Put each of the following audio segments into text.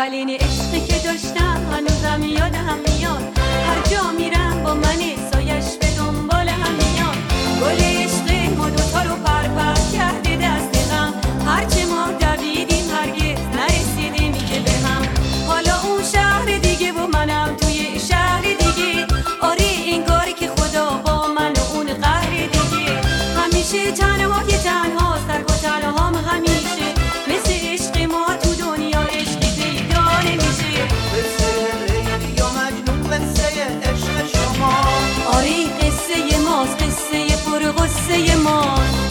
اولین عشقی که داشتم هنوزم یادم میاد، هر جا میرم با من سایش به دنبالم میاد. گل عشق ما دوتا رو پر کرده دست غم، هرچه ما دویدیم هرگز نرسیدیم که به هم. حالا اون شهر دیگه و منم توی شهر دیگه، آره این کاری که خدا با من و اون قهر دیگه. همیشه تنها که تنها سرگ و تنهام همیشه، مثل عشق ما تو دنیا عشقی پیدا نمیشه. قصه لیلی و مجنون قصه عشق شما، آره قصه ماست قصه پر غصه ماست.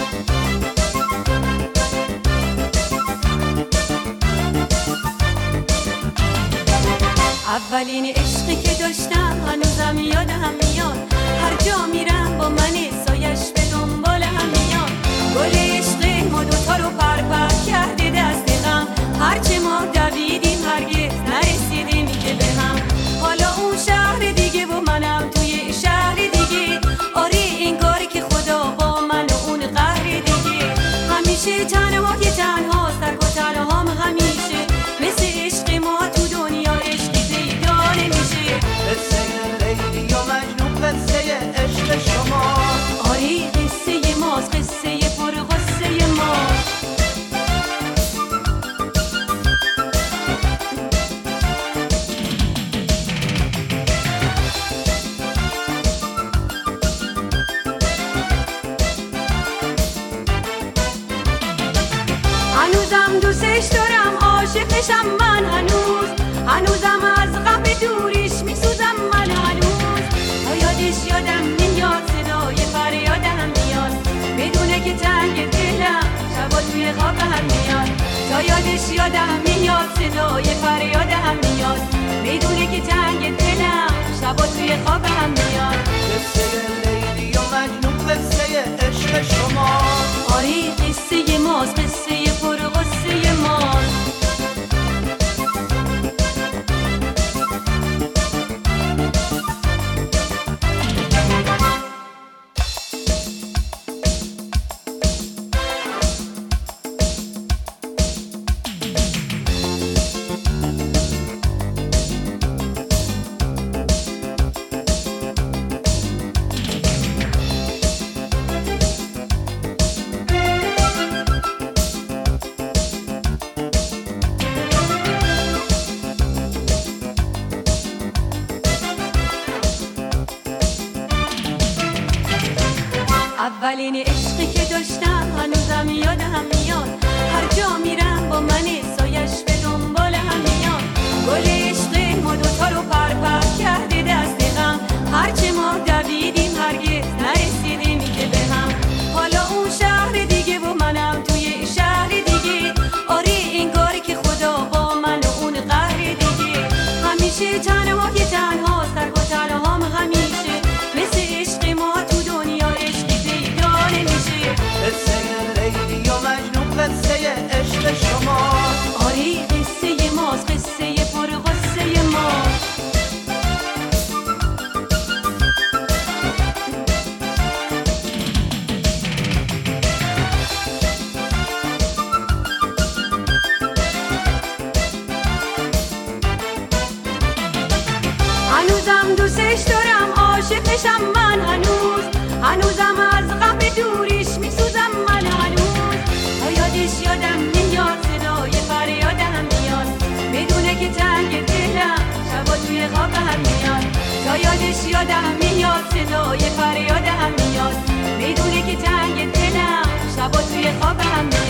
اولین عشقی که داشتم هنوزم یادم میاد، هر جا میرم با من سایش به دنبالم میاد. گل عشق ما دوتا رو پر کرده دست غم، هرچه ما دویدیم هرگز نرسیدیم که به هم. حالا اون شهر دیگه و منم توی شهر دیگه، آره این کاری که خدا با من و اون قهر دیگه. همیشه تنها که تنها سرگ و تنهام همیشه، مثل عشق ما تو دنیا عشقی پیدا نمیشه. قصه لیلی و مجنون قصه عشق شما، آره قصه ماست قصه پر غصه ماست. هنوزم دوستش دارم عاشقشم من هنوزم از غم دوریش میسوزم من هنوز. تا یادش یادم میاد صدای فریادم میاد، بدونه که تنگ دلم شبا توی خوابم میاد. تا یادش یادم میاد صدای فریادم میاد، بدونه که تنگ دلم شبا توی خوابم میاد. قصه لیلی و مجنون قصه عشق شما، آره قصه ماست قصه پر غصه ماست. اولین عشقی که داشتم هنوزم یادم میاد، هر جا میرم با من سایش به دنبالم میاد. گل عشق ما دوتا رو پر کرده دست غم، هرچه ما دویدیم هرگز نرسیدیم که به هم. حالا اون شهر دیگه و منم توی شهر دیگه، آره این کاری که خدا با من و اون قهر دیگه. همیشه تنها که تنها سرگ و تنهام همیشه، مثل عشق ما تو دنیا عشقی پیدا نمیشه. قصه لیلی و مجنون قصه عشق شما، آره قصه ماست قصه پر غصه ماست. هنوزم دوستش دارم عاشقشم من هنوزم از غم دوریش میسوزم من هنوز. تا یادش یادم میاد صدای فریادم میاد، بدونه که تنگ دلم شبا توی خوابم میاد. تا یادش یادم میاد صدای فریادم میاد، بدونه که تنگ دلم شبا توی خوابم میاد.